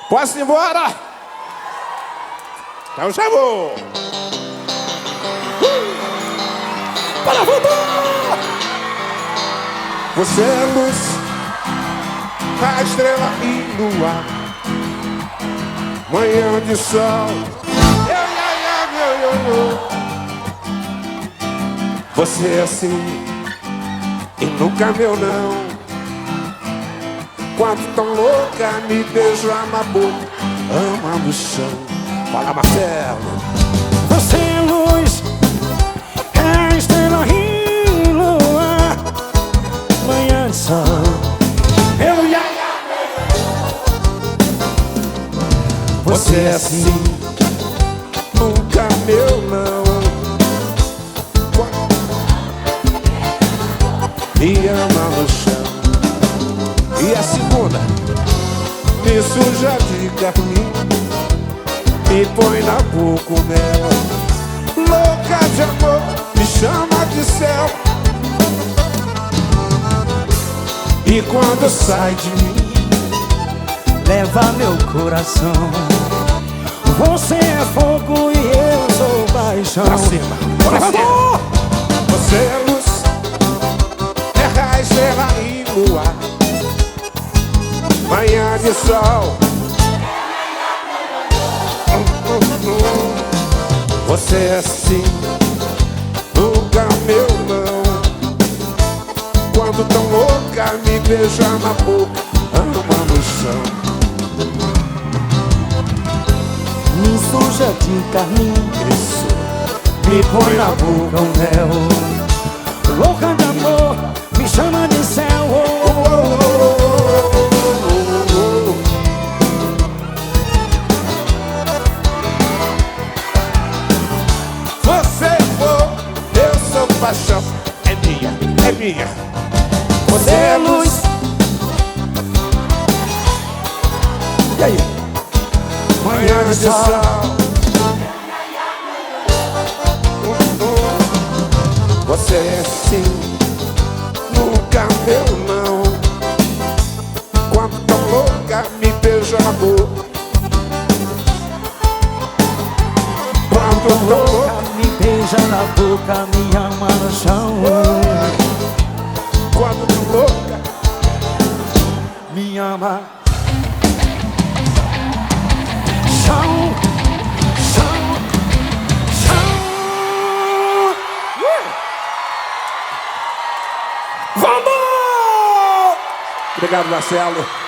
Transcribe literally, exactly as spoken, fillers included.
Posso ir embora? Então já vou. Uh! Para voltar! Você é luz, a estrela e lua, manhã de sol. Eu, eu, eu, eu, eu. Você é assim e nunca meu não. Quando tão louca me beija na boca, ama no chão. Fala, Marcelo. Você é luz, é estrela e lua, manhã de sol. Eu ia. Você é assim, nunca meu não. Me ama no chão. E a segunda, me suja de carmim, me põe na boca o mel. Louca de amor, me chama de céu. E quando sai de mim, leva meu coração. Você é fogo e eu sou paixão. pra cima, pra cima. Você é luz, terra, estrela e lua, manhã de sol. Você é assim, nunca meu não. Quando tão louca me beija na boca, ama no chão. Me suja de carmim, Isso, me põe na boca o mel. Louca de amor, me chama de céu. Oh, oh, oh, oh, oh. Você for, eu sou paixão. É minha, é minha. Você é luz. E aí? Manhã de sol. Você é assim, nunca meu não. Quando tão louca me beija na boca. Quando tão louca Me beija na boca, me ama no chão. Quando tão louca Me ama. Chão, chão, chão. Vamos! Obrigado, Marcelo.